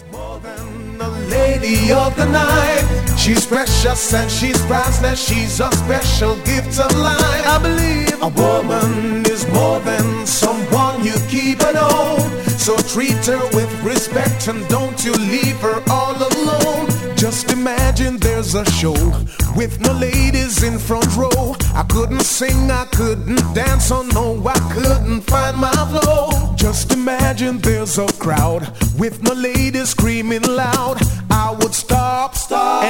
More than a lady of the night, she's precious and she's priceless. She's a special gift of life. I believe a woman is more than someone you keep at home. So treat her with respect and don't you leave her all alone. Just imagine there's a show with no ladies in front row. I couldn't sing, I couldn't dance, oh no, I couldn't find my flow. Just imagine there's a crowd with no ladies screaming loud. I would stop